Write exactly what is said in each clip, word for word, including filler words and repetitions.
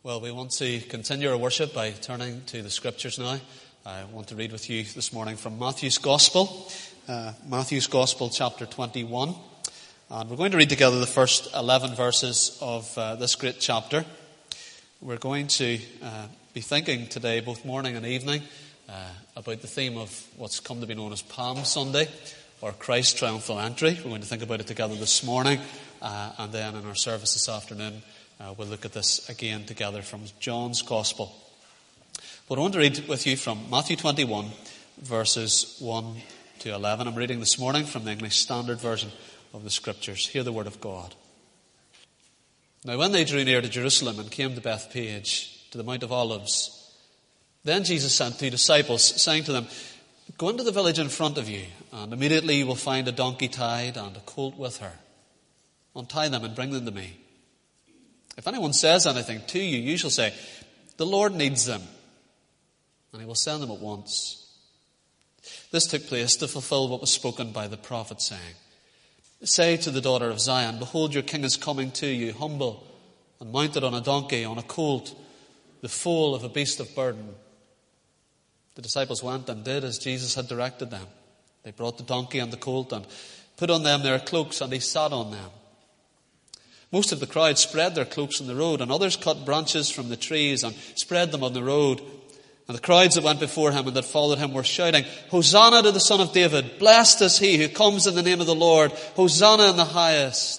Well, we want to continue our worship by turning to the Scriptures now. I want to read with you this morning from Matthew's Gospel, uh, Matthew's Gospel chapter twenty-one. And we're going to read together the first eleven verses of uh, this great chapter. We're going to uh, be thinking today, both morning and evening, uh, about the theme of what's come to be known as Palm Sunday, or Christ's triumphal entry. We're going to think about it together this morning, uh, and then in our service this afternoon, Uh, we'll look at this again together from John's Gospel. But I want to read with you from Matthew twenty-one, verses one to eleven. I'm reading this morning from the English Standard Version of the Scriptures. Hear the word of God. Now when they drew near to Jerusalem and came to Bethphage, to the Mount of Olives, then Jesus sent two disciples, saying to them, "Go into the village in front of you, and immediately you will find a donkey tied and a colt with her. Untie them and bring them to me. If anyone says anything to you, you shall say, 'The Lord needs them,' and he will send them at once." This took place to fulfill what was spoken by the prophet, saying, "Say to the daughter of Zion, behold, your king is coming to you, humble and mounted on a donkey, on a colt, the foal of a beast of burden." The disciples went and did as Jesus had directed them. They brought the donkey and the colt and put on them their cloaks, and he sat on them. Most of the crowd spread their cloaks on the road, and others cut branches from the trees and spread them on the road. And the crowds that went before him and that followed him were shouting, "Hosanna to the Son of David! Blessed is he who comes in the name of the Lord! Hosanna in the highest!"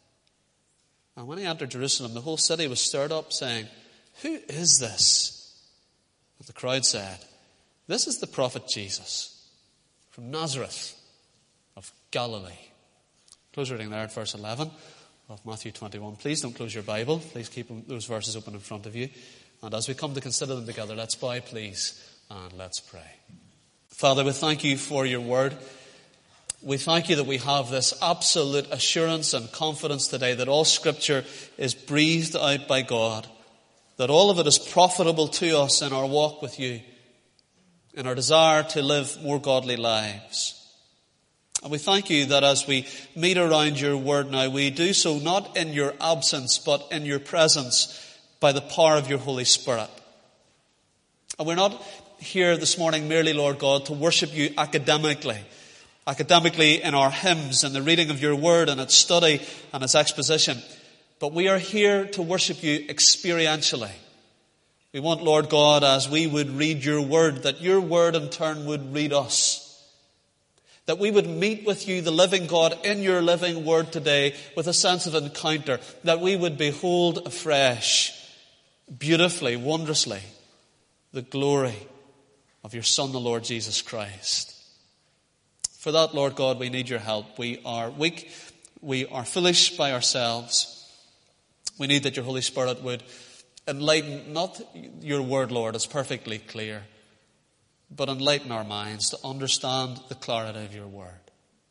And when he entered Jerusalem, the whole city was stirred up, saying, "Who is this?" And the crowd said, "This is the prophet Jesus, from Nazareth of Galilee." Close reading there at verse eleven. Of Matthew twenty-one. Please don't close your Bible. Please keep those verses open in front of you. And as we come to consider them together, let's bow, please, and let's pray. Father, we thank you for your word. We thank you that we have this absolute assurance and confidence today that all Scripture is breathed out by God, that all of it is profitable to us in our walk with you, in our desire to live more godly lives. And we thank you that as we meet around your word now, we do so not in your absence, but in your presence by the power of your Holy Spirit. And we're not here this morning merely, Lord God, to worship you academically, academically in our hymns and the reading of your word and its study and its exposition, but we are here to worship you experientially. We want, Lord God, as we would read your word, that your word in turn would read us. That we would meet with you, the living God, in your living word today with a sense of encounter. That we would behold afresh, beautifully, wondrously, the glory of your Son, the Lord Jesus Christ. For that, Lord God, we need your help. We are weak. We are foolish by ourselves. We need that your Holy Spirit would enlighten, not your word, Lord, it's perfectly clear, but enlighten our minds to understand the clarity of your word.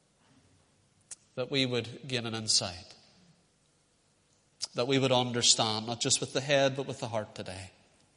That we would gain an insight. That we would understand, not just with the head, but with the heart today.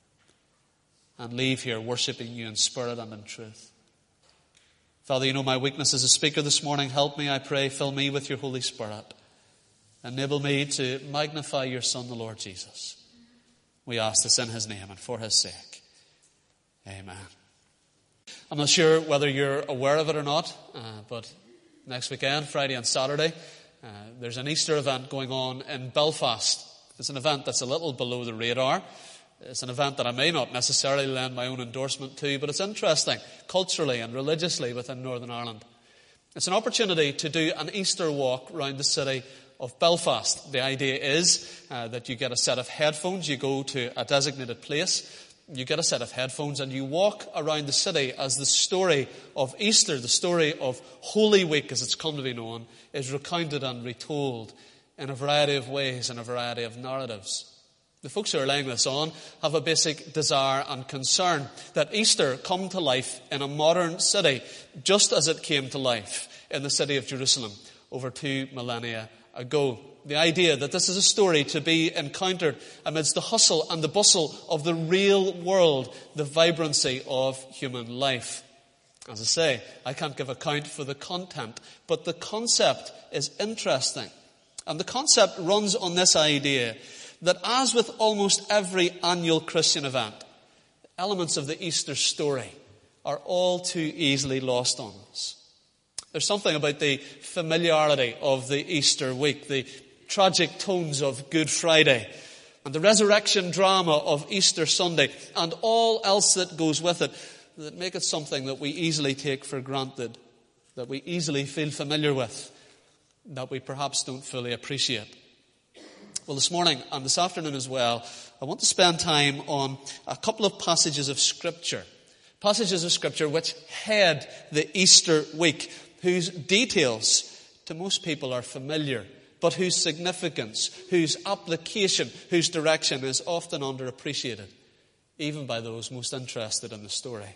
And leave here worshipping you in spirit and in truth. Father, you know my weakness as a speaker this morning. Help me, I pray. Fill me with your Holy Spirit. Enable me to magnify your Son, the Lord Jesus. We ask this in his name and for his sake. Amen. I'm not sure whether you're aware of it or not, uh, but next weekend, Friday and Saturday, uh, there's an Easter event going on in Belfast. It's an event that's a little below the radar. It's an event that I may not necessarily lend my own endorsement to, but it's interesting culturally and religiously within Northern Ireland. It's an opportunity to do an Easter walk around the city of Belfast. The idea is uh, that you get a set of headphones, you go to a designated place, you get a set of headphones and you walk around the city as the story of Easter, the story of Holy Week as it's come to be known, is recounted and retold in a variety of ways, in a variety of narratives. The folks who are laying this on have a basic desire and concern that Easter come to life in a modern city, just as it came to life in the city of Jerusalem over two millennia ago. The idea that this is a story to be encountered amidst the hustle and the bustle of the real world, the vibrancy of human life. As I say, I can't give account for the content, but the concept is interesting. And the concept runs on this idea that as with almost every annual Christian event, elements of the Easter story are all too easily lost on us. There's something about the familiarity of the Easter week, the tragic tones of Good Friday, and the resurrection drama of Easter Sunday, and all else that goes with it, that make it something that we easily take for granted, that we easily feel familiar with, that we perhaps don't fully appreciate. Well, this morning and this afternoon as well, I want to spend time on a couple of passages of Scripture. Passages of Scripture which head the Easter week, whose details to most people are familiar, but whose significance, whose application, whose direction is often underappreciated, even by those most interested in the story.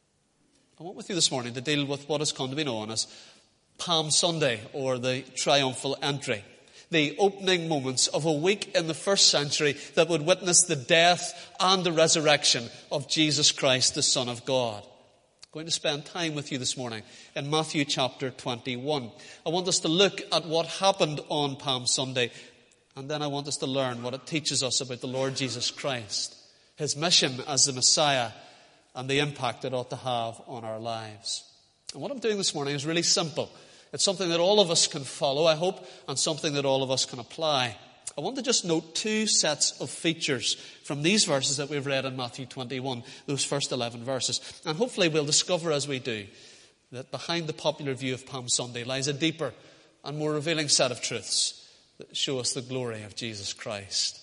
I want with you this morning to deal with what has come to be known as Palm Sunday, or the triumphal entry. The opening moments of a week in the first century that would witness the death and the resurrection of Jesus Christ, the Son of God. I'm going to spend time with you this morning in Matthew chapter twenty-one. I want us to look at what happened on Palm Sunday, and then I want us to learn what it teaches us about the Lord Jesus Christ, his mission as the Messiah, and the impact it ought to have on our lives. And what I'm doing this morning is really simple. It's something that all of us can follow, I hope, and something that all of us can apply. I want to just note two sets of features from these verses that we've read in Matthew twenty-one, those first eleven verses. And hopefully we'll discover as we do that behind the popular view of Palm Sunday lies a deeper and more revealing set of truths that show us the glory of Jesus Christ.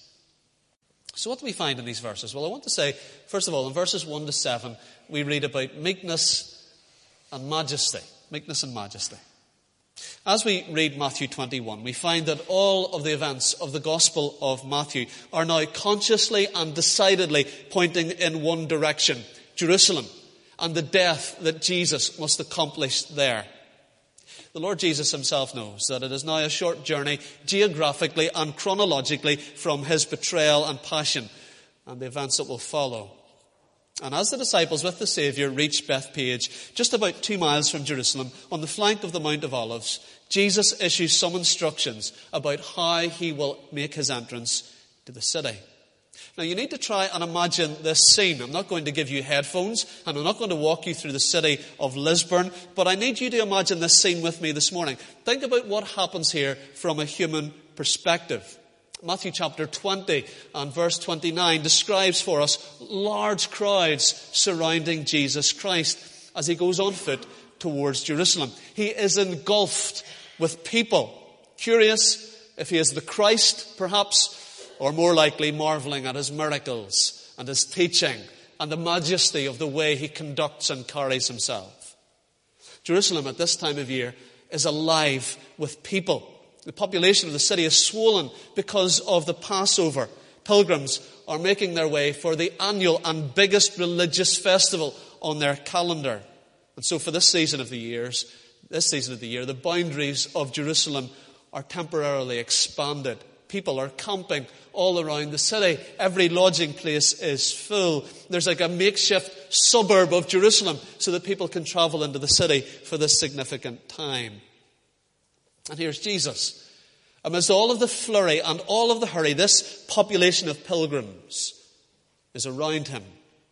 So what do we find in these verses? Well, I want to say, first of all, in verses one to seven, we read about meekness and majesty. Meekness and majesty. As we read Matthew twenty-one, we find that all of the events of the Gospel of Matthew are now consciously and decidedly pointing in one direction, Jerusalem, and the death that Jesus must accomplish there. The Lord Jesus himself knows that it is now a short journey geographically and chronologically from his betrayal and passion and the events that will follow. And as the disciples with the Saviour reached Bethpage, just about two miles from Jerusalem, on the flank of the Mount of Olives, Jesus issues some instructions about how he will make his entrance to the city. Now you need to try and imagine this scene. I'm not going to give you headphones, and I'm not going to walk you through the city of Lisburn, but I need you to imagine this scene with me this morning. Think about what happens here from a human perspective. Matthew chapter twenty and verse twenty-nine describes for us large crowds surrounding Jesus Christ as he goes on foot towards Jerusalem. He is engulfed with people, curious if he is the Christ, perhaps, or more likely marveling at his miracles and his teaching and the majesty of the way he conducts and carries himself. Jerusalem at this time of year is alive with people. The population of the city is swollen because of the Passover. Pilgrims are making their way for the annual and biggest religious festival on their calendar. And so for this season of the years, this season of the year, the boundaries of Jerusalem are temporarily expanded. People are camping all around the city. Every lodging place is full. There's like a makeshift suburb of Jerusalem so that people can travel into the city for this significant time. And here's Jesus. Amidst all of the flurry and all of the hurry, this population of pilgrims is around him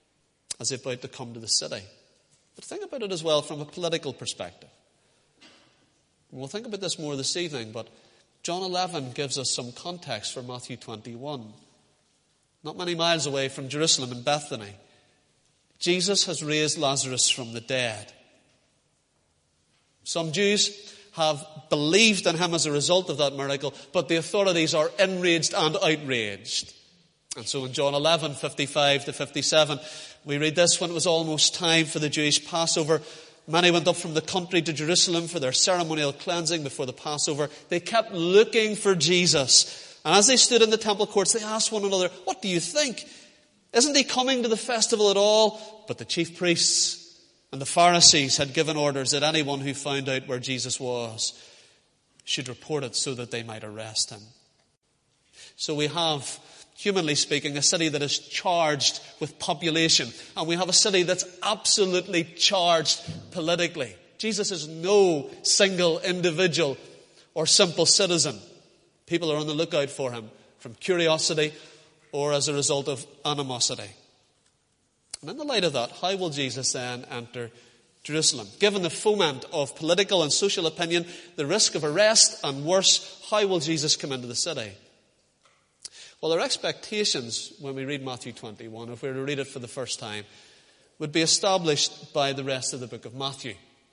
as they're about to come to the city. But think about it as well from a political perspective. We'll think about this more this evening, but John eleven gives us some context for Matthew twenty-one. Not many miles away from Jerusalem in Bethany, Jesus has raised Lazarus from the dead. Some Jews have believed in him as a result of that miracle, but the authorities are enraged and outraged. And so in John eleven, fifty-five to fifty-seven, we read this: when it was almost time for the Jewish Passover, many went up from the country to Jerusalem for their ceremonial cleansing before the Passover. They kept looking for Jesus. And as they stood in the temple courts, they asked one another, "What do you think? Isn't he coming to the festival at all?" But the chief priests and the Pharisees had given orders that anyone who found out where Jesus was should report it so that they might arrest him. So we have, humanly speaking, a city that is charged with population. And we have a city that's absolutely charged politically. Jesus is no single individual or simple citizen. People are on the lookout for him from curiosity or as a result of animosity. And in the light of that, how will Jesus then enter Jerusalem? Given the foment of political and social opinion, the risk of arrest and worse, how will Jesus come into the city? Well, our expectations when we read Matthew twenty-one, if we were to read it for the first time, would be established by the rest of the book of Matthew.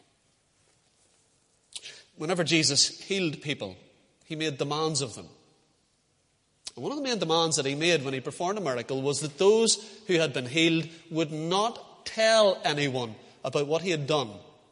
Whenever Jesus healed people, he made demands of them. And one of the main demands that he made when he performed a miracle was that those who had been healed would not tell anyone about what he had done.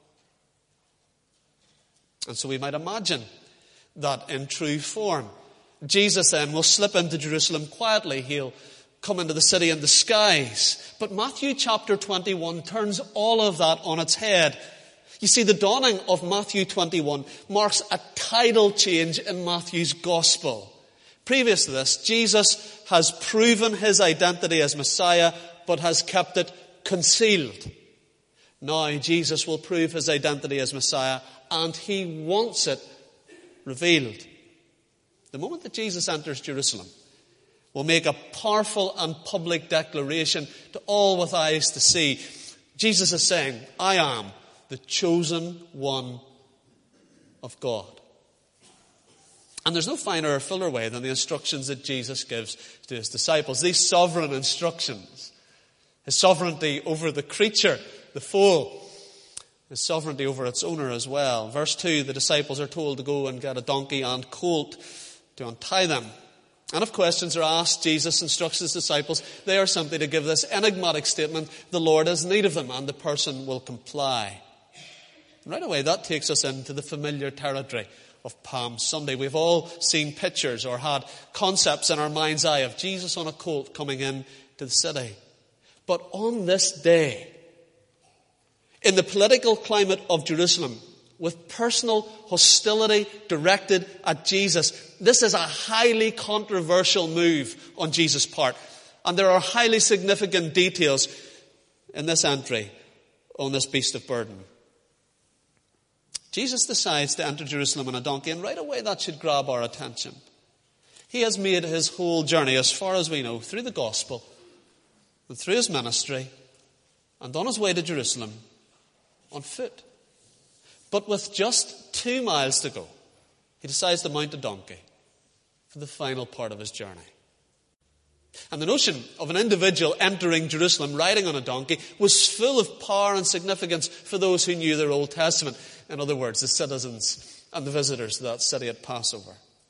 And so we might imagine that in true form. Jesus then will slip into Jerusalem quietly. He'll come into the city in disguise. But Matthew chapter twenty-one turns all of that on its head. You see, the dawning of Matthew twenty-one marks a tidal change in Matthew's gospel. Previous to this, Jesus has proven his identity as Messiah, but has kept it concealed. Now Jesus will prove his identity as Messiah, and he wants it revealed. The moment that Jesus enters Jerusalem will make a powerful and public declaration to all with eyes to see. Jesus is saying, I am the chosen one of God. And there's no finer or fuller way than the instructions that Jesus gives to his disciples. These sovereign instructions, his sovereignty over the creature, the foal, his sovereignty over its owner as well. Verse two, the disciples are told to go and get a donkey and colt to untie them. And if questions are asked, Jesus instructs his disciples, they are simply to give this enigmatic statement, the Lord has need of them, and the person will comply. And right away, that takes us into the familiar territory of Palm Sunday. We've all seen pictures or had concepts in our mind's eye of Jesus on a colt coming in to the city. But on this day, in the political climate of Jerusalem, with personal hostility directed at Jesus, this is a highly controversial move on Jesus' part. And there are highly significant details in this entry on this beast of burden. Jesus decides to enter Jerusalem on a donkey, and right away that should grab our attention. He has made his whole journey, as far as we know, through the gospel and through his ministry and on his way to Jerusalem on foot. But with just two miles to go, he decides to mount a donkey for the final part of his journey. And the notion of an individual entering Jerusalem riding on a donkey was full of power and significance for those who knew their Old Testament. In other words, the citizens and the visitors to that city at Passover.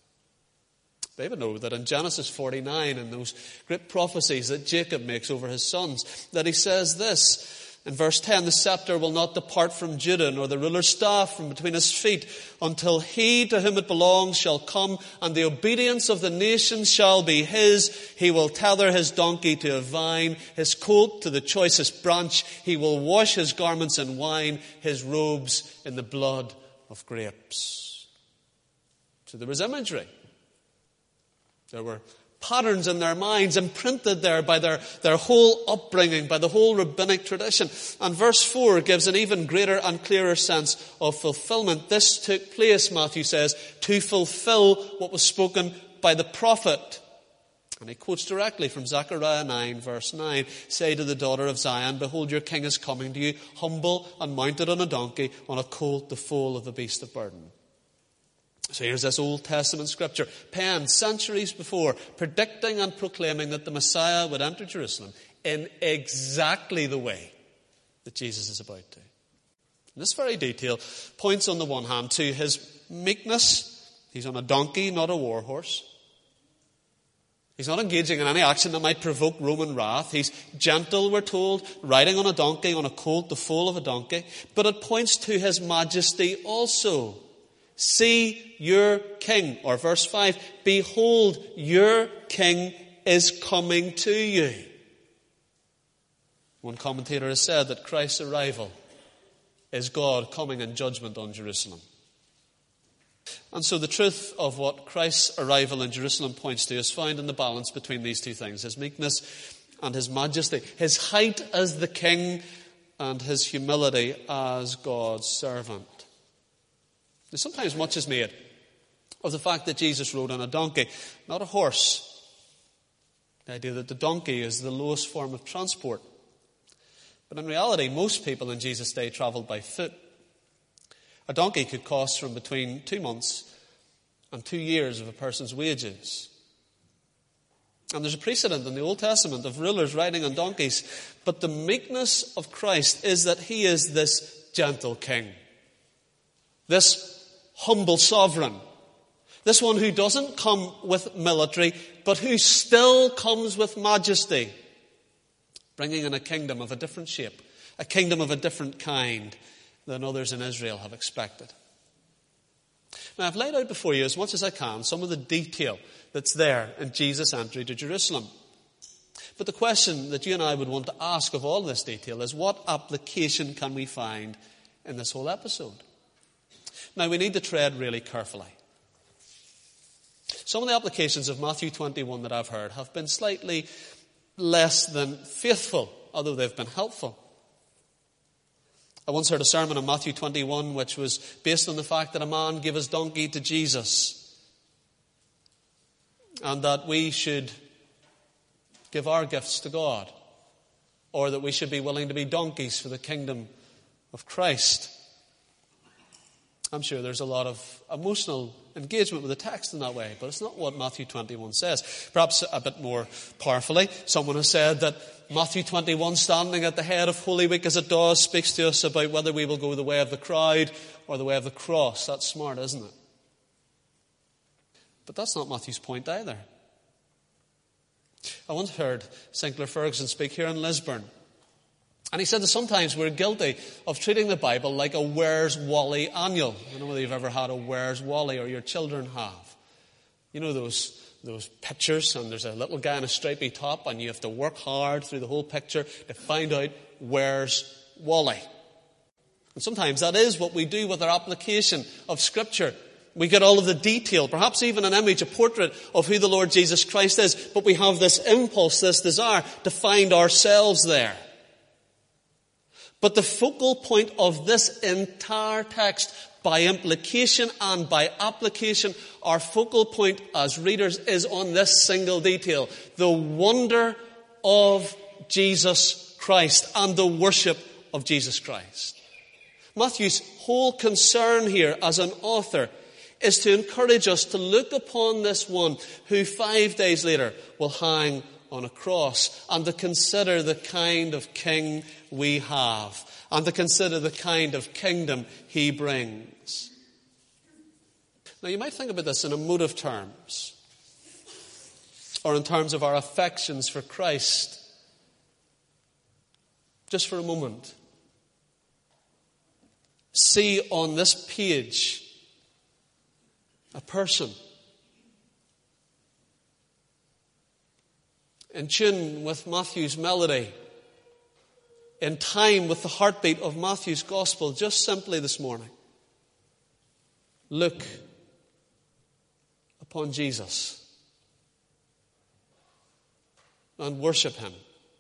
They would know that in Genesis forty-nine, in those great prophecies that Jacob makes over his sons, that he says this, in verse ten, the scepter will not depart from Judah, nor the ruler's staff from between his feet, until he to whom it belongs shall come, and the obedience of the nations shall be his. He will tether his donkey to a vine, his colt to the choicest branch. He will wash his garments in wine, his robes in the blood of grapes. So there was imagery. There were patterns in their minds imprinted there by their, their whole upbringing, by the whole rabbinic tradition. And verse four gives an even greater and clearer sense of fulfillment. This took place, Matthew says, to fulfill what was spoken by the prophet. And he quotes directly from Zechariah nine, verse nine. Say to the daughter of Zion, behold, your king is coming to you, humble and mounted on a donkey, on a colt, the foal of the beast of burden. So here's this Old Testament scripture, penned centuries before, predicting and proclaiming that the Messiah would enter Jerusalem in exactly the way that Jesus is about to. And this very detail points on the one hand to his meekness. He's on a donkey, not a war horse. He's not engaging in any action that might provoke Roman wrath. He's gentle, we're told, riding on a donkey, on a colt, the foal of a donkey. But it points to his majesty also. See your king, or verse five, behold, your king is coming to you. One commentator has said that Christ's arrival is God coming in judgment on Jerusalem. And so the truth of what Christ's arrival in Jerusalem points to is found in the balance between these two things, his meekness and his majesty, his height as the king and his humility as God's servant. Sometimes much is made of the fact that Jesus rode on a donkey, not a horse. The idea that the donkey is the lowest form of transport. But in reality, most people in Jesus' day travelled by foot. A donkey could cost from between two months and two years of a person's wages. And there's a precedent in the Old Testament of rulers riding on donkeys. But the meekness of Christ is that he is this gentle king. This humble sovereign. This one who doesn't come with military, but who still comes with majesty. Bringing in a kingdom of a different shape. A kingdom of a different kind than others in Israel have expected. Now, I've laid out before you as much as I can some of the detail that's there in Jesus' entry to Jerusalem. But the question that you and I would want to ask of all this detail is, what application can we find in this whole episode? Now, we need to tread really carefully. Some of the applications of Matthew twenty-one that I've heard have been slightly less than faithful, although they've been helpful. I once heard a sermon on Matthew twenty-one which was based on the fact that a man gave his donkey to Jesus and that we should give our gifts to God, or that we should be willing to be donkeys for the kingdom of Christ. I'm sure there's a lot of emotional engagement with the text in that way, but it's not what Matthew twenty-one says. Perhaps a bit more powerfully, someone has said that Matthew twenty-one, standing at the head of Holy Week as it does, speaks to us about whether we will go the way of the crowd or the way of the cross. That's smart, isn't it? But that's not Matthew's point either. I once heard Sinclair Ferguson speak here in Lisburn. And he said that sometimes we're guilty of treating the Bible like a Where's Wally annual. I don't know whether you've ever had a Where's Wally, or your children have. You know those those pictures, and there's a little guy in a stripy top, and you have to work hard through the whole picture to find out where's Wally. And sometimes that is what we do with our application of Scripture. We get all of the detail, perhaps even an image, a portrait of who the Lord Jesus Christ is, but we have this impulse, this desire to find ourselves there. But the focal point of this entire text, by implication and by application, our focal point as readers is on this single detail: the wonder of Jesus Christ and the worship of Jesus Christ. Matthew's whole concern here as an author is to encourage us to look upon this one who five days later will hang on a cross, and to consider the kind of king we have, and to consider the kind of kingdom he brings. Now, you might think about this in emotive terms, or in terms of our affections for Christ. Just for a moment, see on this page a person in tune with Matthew's melody, in time with the heartbeat of Matthew's gospel, just simply this morning. Look upon Jesus and worship him.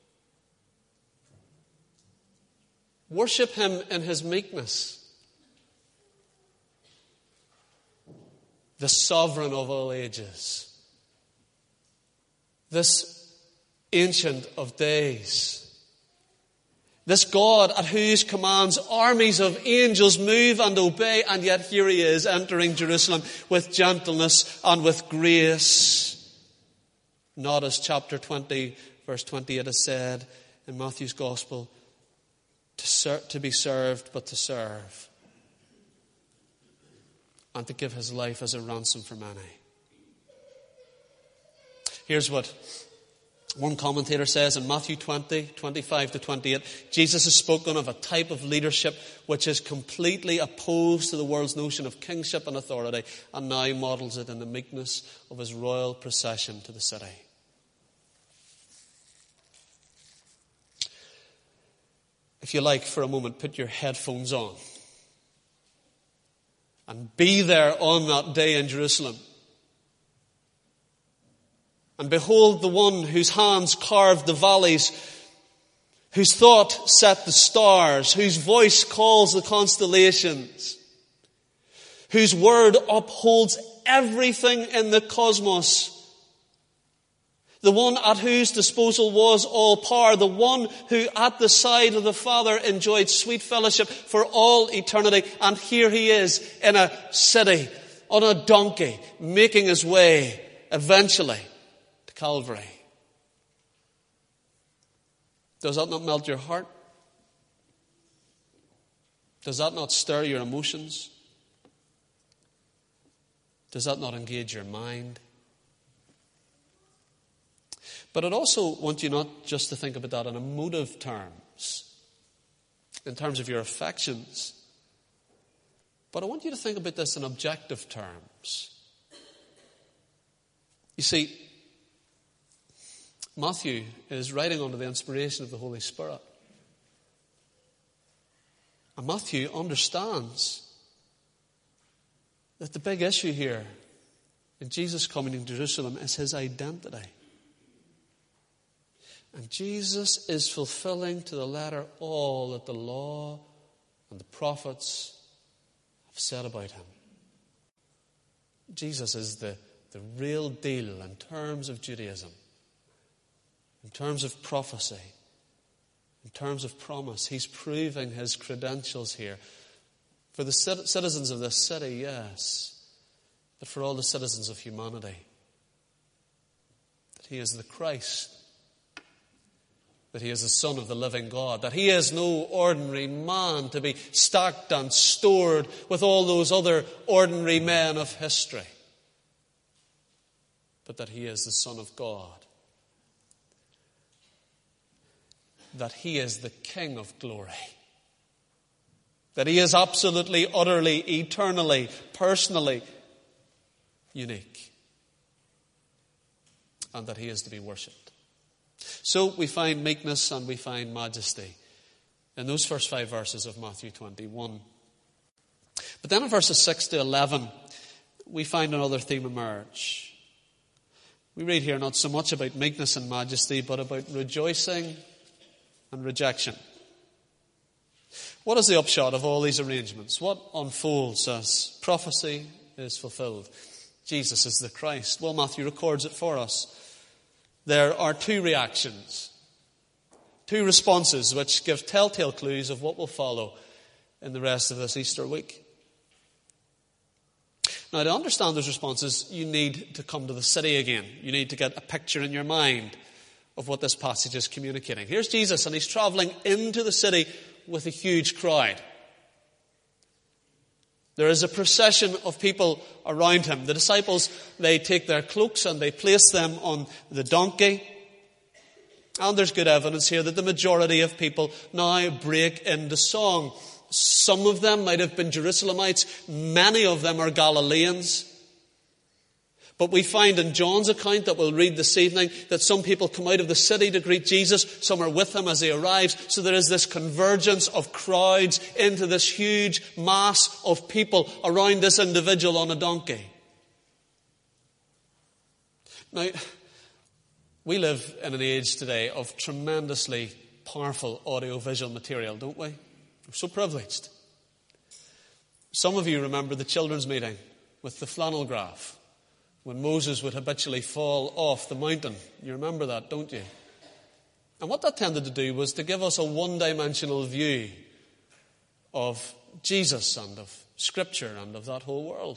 Worship him in his meekness. The sovereign of all ages. This Ancient of Days. This God at whose commands armies of angels move and obey, and yet here he is entering Jerusalem with gentleness and with grace. Not as chapter twenty, verse twenty-eight has said in Matthew's Gospel, to, ser- to be served, but to serve. And to give his life as a ransom for many. Here's what one commentator says in Matthew twenty, twenty-five to twenty-eight. Jesus has spoken of a type of leadership which is completely opposed to the world's notion of kingship and authority, and now models it in the meekness of his royal procession to the city. If you like, for a moment, put your headphones on and be there on that day in Jerusalem. And behold the one whose hands carved the valleys, whose thought set the stars, whose voice calls the constellations, whose word upholds everything in the cosmos. The one at whose disposal was all power. The one who at the side of the Father enjoyed sweet fellowship for all eternity. And here he is in a city, on a donkey, making his way eventually to Calvary. Does that not melt your heart? Does that not stir your emotions? Does that not engage your mind? But I'd also want you not just to think about that in emotive terms, in terms of your affections, but I want you to think about this in objective terms. You see, Matthew is writing under the inspiration of the Holy Spirit. And Matthew understands that the big issue here in Jesus coming to Jerusalem is his identity. And Jesus is fulfilling to the letter all that the law and the prophets have said about him. Jesus is the, the real deal in terms of Judaism, in terms of prophecy, in terms of promise. He's proving his credentials here. For the citizens of this city, yes, but for all the citizens of humanity, that he is the Christ, that he is the Son of the living God, that he is no ordinary man to be stacked and stored with all those other ordinary men of history, but that he is the Son of God, that he is the King of glory, that he is absolutely, utterly, eternally, personally unique, and that he is to be worshipped. So we find meekness and we find majesty in those first five verses of Matthew twenty-one. But then in verses six to eleven, we find another theme emerge. We read here not so much about meekness and majesty, but about rejoicing and rejection. What is the upshot of all these arrangements? What unfolds as prophecy is fulfilled? Jesus is the Christ. Well, Matthew records it for us. There are two reactions, two responses which give telltale clues of what will follow in the rest of this Easter week. Now, to understand those responses, you need to come to the city again. You need to get a picture in your mind of what this passage is communicating. Here's Jesus, and he's traveling into the city with a huge crowd. There is a procession of people around him. The disciples, they take their cloaks and they place them on the donkey. And there's good evidence here that the majority of people now break into song. Some of them might have been Jerusalemites. Many of them are Galileans. But we find in John's account that we'll read this evening that some people come out of the city to greet Jesus. Some are with him as he arrives. So there is this convergence of crowds into this huge mass of people around this individual on a donkey. Now, we live in an age today of tremendously powerful audiovisual material, don't we? We're so privileged. Some of you remember the children's meeting with the flannel graph, when Moses would habitually fall off the mountain. You remember that, don't you? And what that tended to do was to give us a one-dimensional view of Jesus and of Scripture and of that whole world.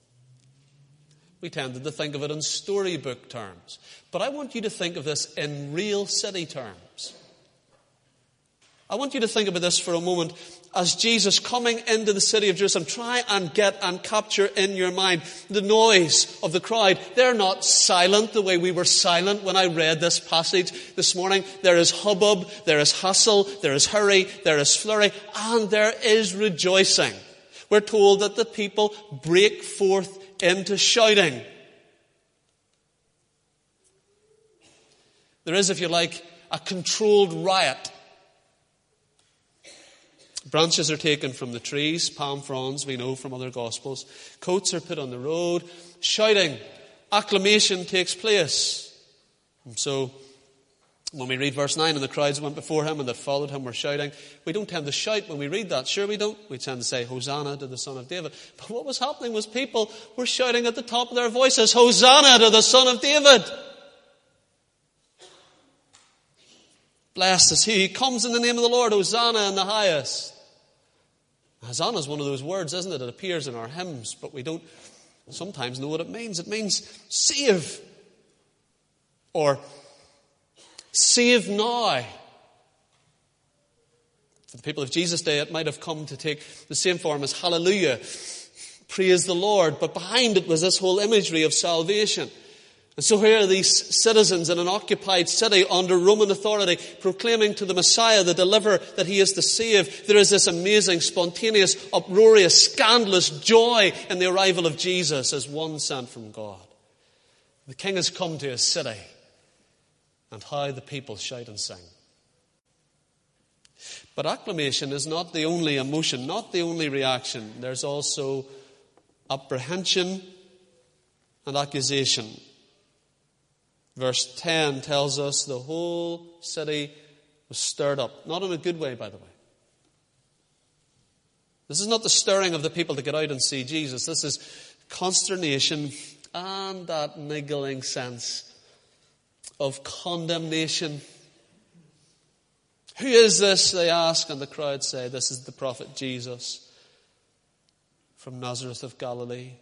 We tended to think of it in storybook terms. But I want you to think of this in real city terms. I want you to think about this for a moment as Jesus coming into the city of Jerusalem. Try and get and capture in your mind the noise of the crowd. They're not silent the way we were silent when I read this passage this morning. There is hubbub, there is hustle, there is hurry, there is flurry, and there is rejoicing. We're told that the people break forth into shouting. There is, if you like, a controlled riot. Branches are taken from the trees, palm fronds, we know from other Gospels. Coats are put on the road. Shouting, acclamation takes place. And so, when we read verse nine, and the crowds went before him and that followed him were shouting, we don't tend to shout when we read that. Sure we don't. We tend to say, Hosanna to the Son of David. But what was happening was people were shouting at the top of their voices, Hosanna to the Son of David. Blessed is he who comes in the name of the Lord. Hosanna in the highest. Hosanna is one of those words, isn't it? It appears in our hymns, but we don't sometimes know what it means. It means save. Or save now. For the people of Jesus' day, it might have come to take the same form as hallelujah, praise the Lord. But behind it was this whole imagery of salvation. And so here are these citizens in an occupied city under Roman authority proclaiming to the Messiah, the deliverer, that he is to save. There is this amazing, spontaneous, uproarious, scandalous joy in the arrival of Jesus as one sent from God. The King has come to his city, and how the people shout and sing. But acclamation is not the only emotion, not the only reaction. There's also apprehension and accusation. Verse ten tells us the whole city was stirred up. Not in a good way, by the way. This is not the stirring of the people to get out and see Jesus. This is consternation and that niggling sense of condemnation. Who is this, they ask, and the crowd say, this is the prophet Jesus from Nazareth of Galilee.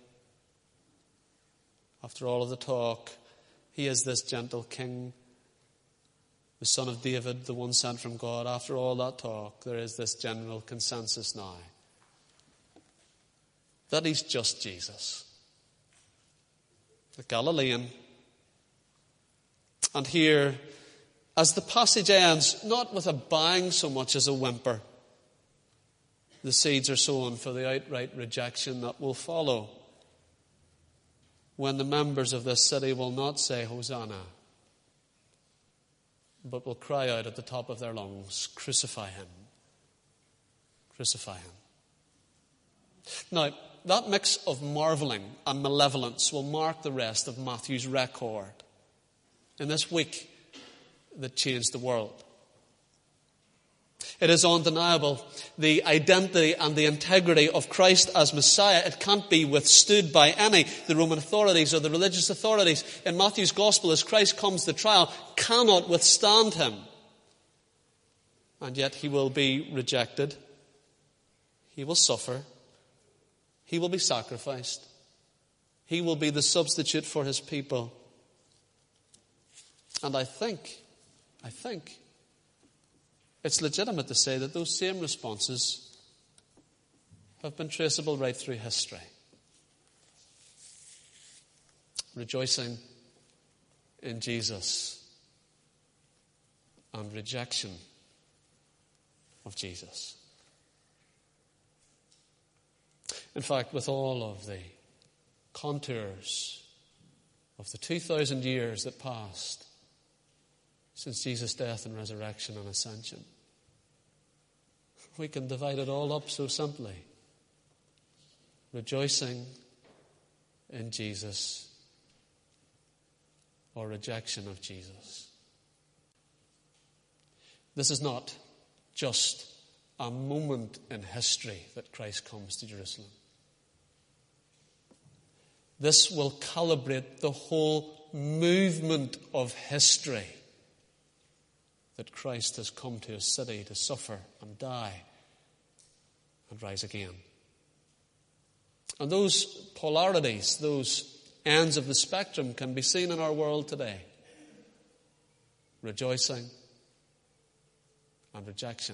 After all of the talk, he is this gentle king, the son of David, the one sent from God. After all that talk, there is this general consensus now that he's just Jesus, the Galilean. And here, as the passage ends, not with a bang so much as a whimper, the seeds are sown for the outright rejection that will follow when the members of this city will not say Hosanna, but will cry out at the top of their lungs, crucify him, crucify him. Now, that mix of marveling and malevolence will mark the rest of Matthew's record in this week that changed the world. It is undeniable, the identity and the integrity of Christ as Messiah. It can't be withstood by any. The Roman authorities or the religious authorities in Matthew's gospel as Christ comes to trial cannot withstand him. And yet he will be rejected. He will suffer. He will be sacrificed. He will be the substitute for his people. And I think, I think, it's legitimate to say that those same responses have been traceable right through history. Rejoicing in Jesus and rejection of Jesus. In fact, with all of the contours of the two thousand years that passed since Jesus' death and resurrection and ascension, we can divide it all up so simply. Rejoicing in Jesus or rejection of Jesus. This is not just a moment in history that Christ comes to Jerusalem. This will calibrate the whole movement of history, that Christ has come to his city to suffer and die and rise again. And those polarities, those ends of the spectrum can be seen in our world today. Rejoicing and rejection.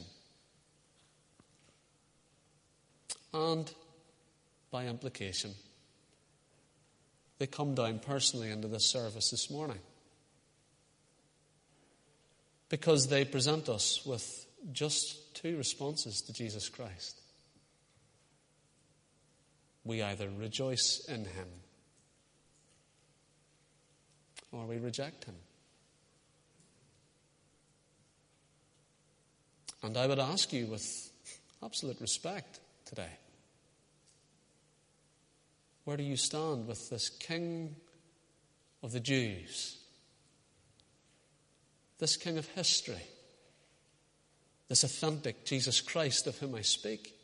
And by implication, they come down personally into this service this morning, because they present us with just two responses to Jesus Christ. We either rejoice in him or we reject him. And I would ask you with absolute respect today, where do you stand with this King of the Jews? This King of history, this authentic Jesus Christ of whom I speak.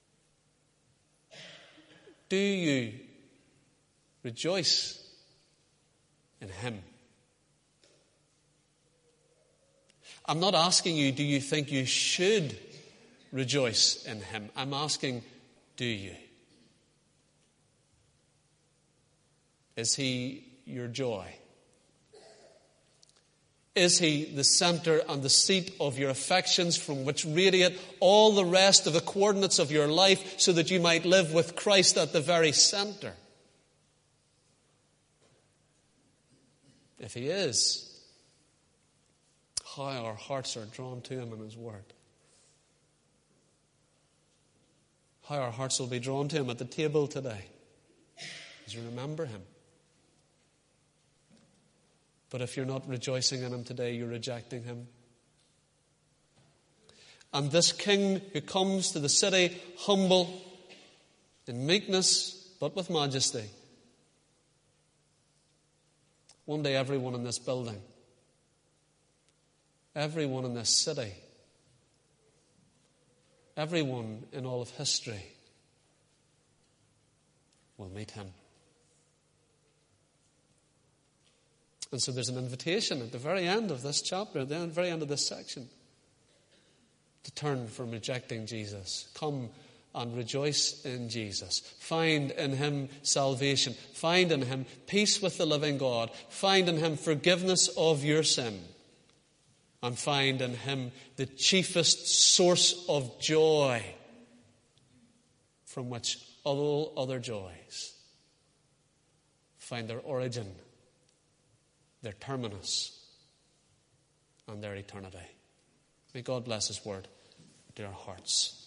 Do you rejoice in him? I'm not asking you, do you think you should rejoice in him? I'm asking, do you? Is he your joy? Is he the center and the seat of your affections from which radiate all the rest of the coordinates of your life so that you might live with Christ at the very center? If he is, how our hearts are drawn to him and his word. How our hearts will be drawn to him at the table today as you remember him. But if you're not rejoicing in him today, you're rejecting him. And this king who comes to the city humble, in meekness, but with majesty. One day everyone in this building, everyone in this city, everyone in all of history will meet him. And so there's an invitation at the very end of this chapter, at the very end of this section, to turn from rejecting Jesus. Come and rejoice in Jesus. Find in him salvation. Find in him peace with the living God. Find in him forgiveness of your sin. And find in him the chiefest source of joy from which all other joys find their origin, their terminus, and their eternity. May God bless his word to our hearts.